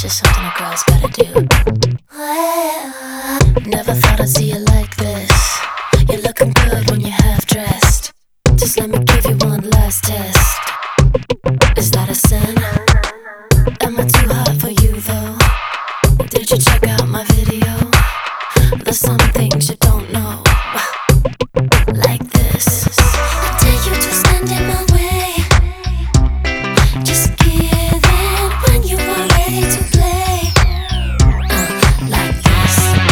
just something a girl's gotta do. Never thought I'd see you like this. You're looking good when you're half dressed. Just let me give you one last test. Is that a sin? Am I too hot for you though? Did you check out my video? There's some things you don't know. Like this. I dare you to stand in my way. Just give in when you are ready to play. Like this.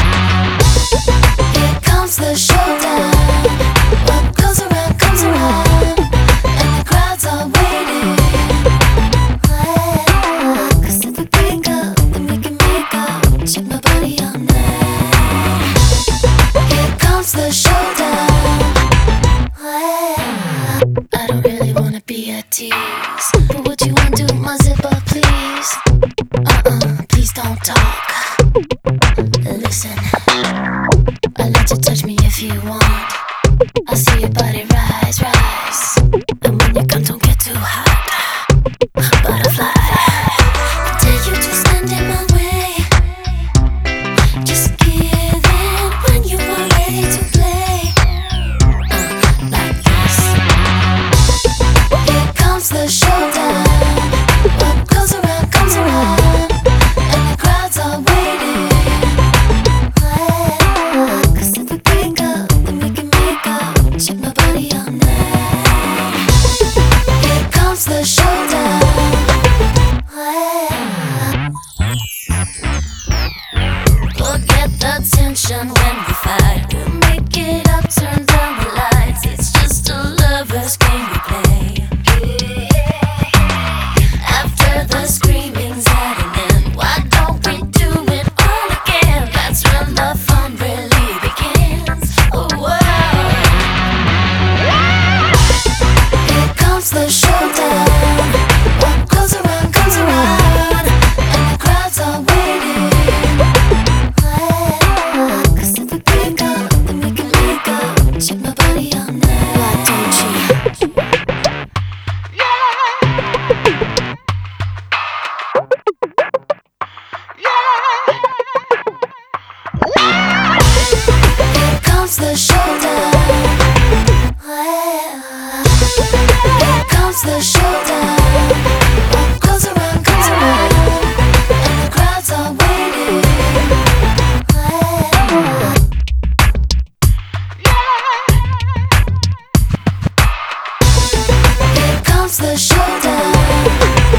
Here comes the showdown. What goes around comes around, and the crowds are waiting. 'Cause if we break up, then we can make up. Check my body all night. Here comes the showdown. I don't really wanna be a tease, but would you undo my zipper, please? Please don't talk. Listen, I'll let you touch me if you want. I see your body rise, rise, and when you come, don't get too hot. Butterfly, I dare you to stand in my way. Just give in when you are ready to play. Like this. Here comes the showdown. What goes around comes around, and the crowds are waiting. 'Cause if we break up, then we can make up. Check my body all night. Here comes the showdown. Forget the tension when we fight. We'll make it up, turn down the lights. It's just a lover's game we play. After the screaming's at an end, why don't we do it all again? That's when the fun really begins. Oh, wow. Here comes the showdown. What goes around comes around, and the crowds are waiting. 'Cause if we break up, then we can make up. Check my body all night. Why don't you? Here comes the showdown. Here comes the showdown. What goes around comes around, and the crowds are waiting. Here comes the showdown.